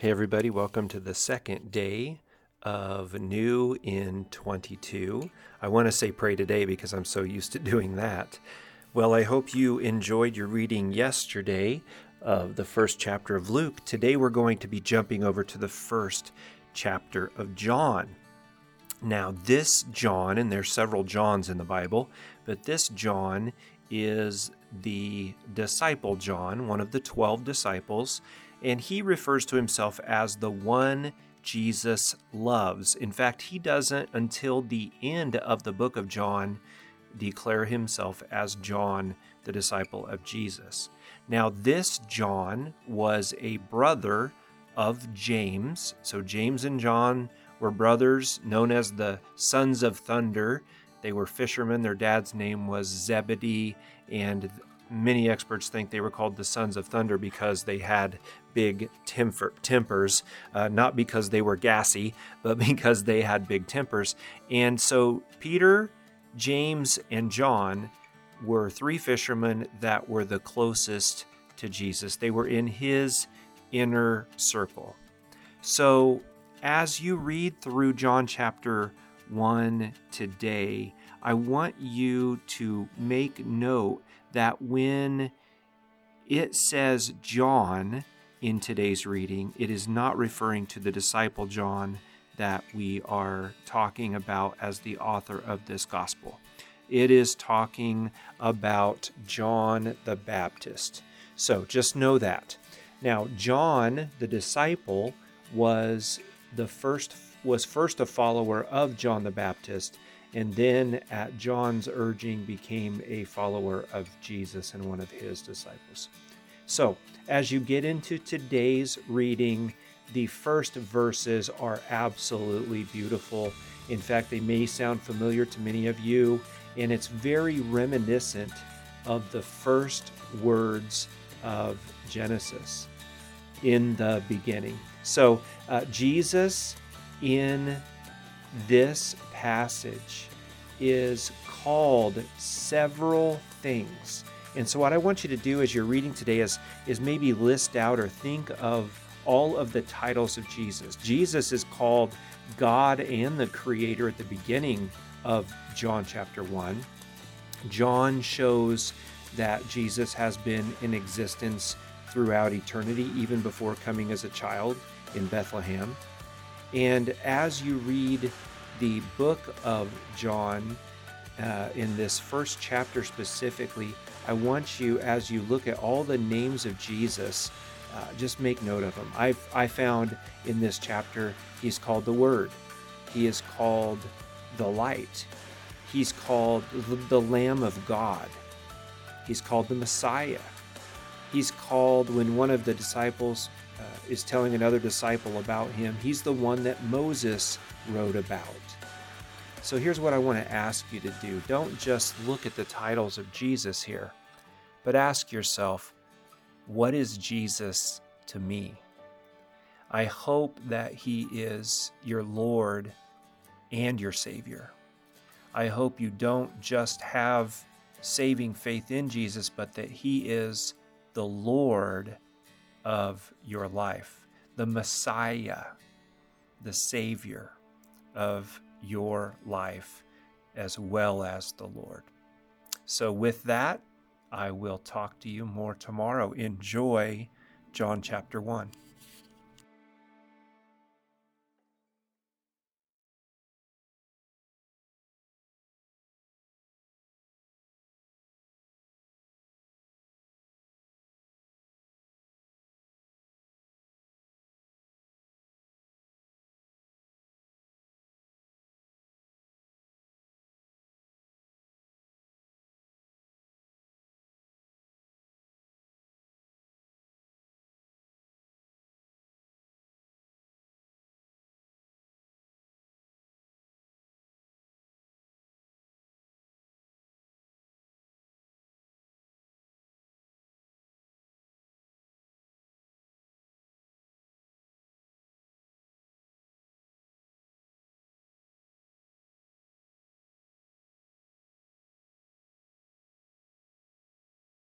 Hey everybody, welcome to the second day of New in 22. I want to say pray today because I'm so used to doing that. Well, I hope you enjoyed your reading yesterday of the first chapter of Luke. Today we're going to be jumping over to the first chapter of John. Now this John, and there's several Johns in the Bible, but this John is the disciple John, one of the 12 disciples, and he refers to himself as the one Jesus loves. In fact, he doesn't, until the end of the book of John, declare himself as John, the disciple of Jesus. Now, this John was a brother of James. So James and John were brothers, known as the sons of thunder. They were fishermen. Their dad's name was Zebedee, and many experts think they were called the sons of thunder because they had big tempers, not because they were gassy, but because they had big tempers. And so Peter, James, and John were three fishermen that were the closest to Jesus. They were in his inner circle. So as you read through John chapter 1 today, I want you to make note that when it says John in today's reading, it is not referring to the disciple John that we are talking about as the author of this gospel. It is talking about John the Baptist. So just know that. Now, John the disciple was first a follower of John the Baptist, and then at John's urging became a follower of Jesus and one of his disciples. So as you get into today's reading, the first verses are absolutely beautiful. In fact, they may sound familiar to many of you, and it's very reminiscent of the first words of Genesis, in the beginning. So Jesus in this passage is called several things. And so what I want you to do as you're reading today is maybe list out or think of all of the titles of Jesus. Jesus is called God and the Creator at the beginning of John chapter 1. John shows that Jesus has been in existence throughout eternity, even before coming as a child in Bethlehem. And as you read the book of John, in this first chapter specifically, I want you, as you look at all the names of Jesus, just make note of them. I found in this chapter, he's called the Word. He is called the Light. He's called the Lamb of God. He's called the Messiah. He's called, when one of the disciples is telling another disciple about him, he's the one that Moses wrote about. So here's what I want to ask you to do. Don't just look at the titles of Jesus here, but ask yourself, what is Jesus to me? I hope that he is your Lord and your Savior. I hope you don't just have saving faith in Jesus, but that he is the Lord of your life, the Messiah, the Savior of your life, as well as the Lord. So with that, I will talk to you more tomorrow. Enjoy John chapter 1.